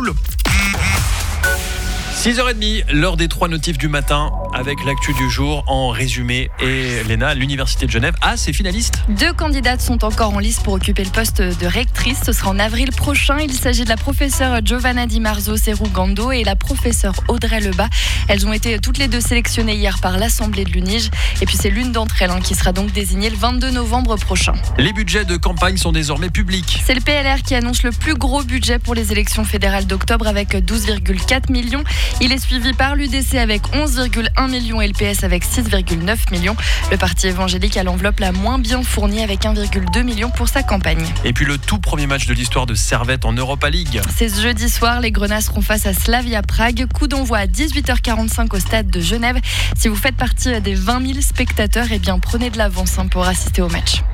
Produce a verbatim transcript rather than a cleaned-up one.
cool. six heures trente, l'heure des trois notifs du matin avec l'actu du jour en résumé. Et Léna, l'Université de Genève a ses finalistes. Deux candidates sont encore en lice pour occuper le poste de rectrice. Ce sera en avril prochain. Il s'agit de la professeure Giovanna Di Marzo Serugando et la professeure Audrey Lebas. Elles ont été toutes les deux sélectionnées hier par l'Assemblée de l'Unige. Et puis c'est l'une d'entre elles hein, qui sera donc désignée le vingt-deux novembre prochain. Les budgets de campagne sont désormais publics. C'est le P L R qui annonce le plus gros budget pour les élections fédérales d'octobre avec douze virgule quatre millions. Il est suivi par l'U D C avec onze virgule un millions et le P S avec six virgule neuf millions. Le parti évangélique a l'enveloppe la moins bien fournie avec un virgule deux million pour sa campagne. Et puis le tout premier match de l'histoire de Servette en Europa League. C'est ce jeudi soir, les Grenats seront face à Slavia Prague. Coup d'envoi à dix-huit heures quarante-cinq au stade de Genève. Si vous faites partie des vingt mille spectateurs, eh bien prenez de l'avance pour assister au match.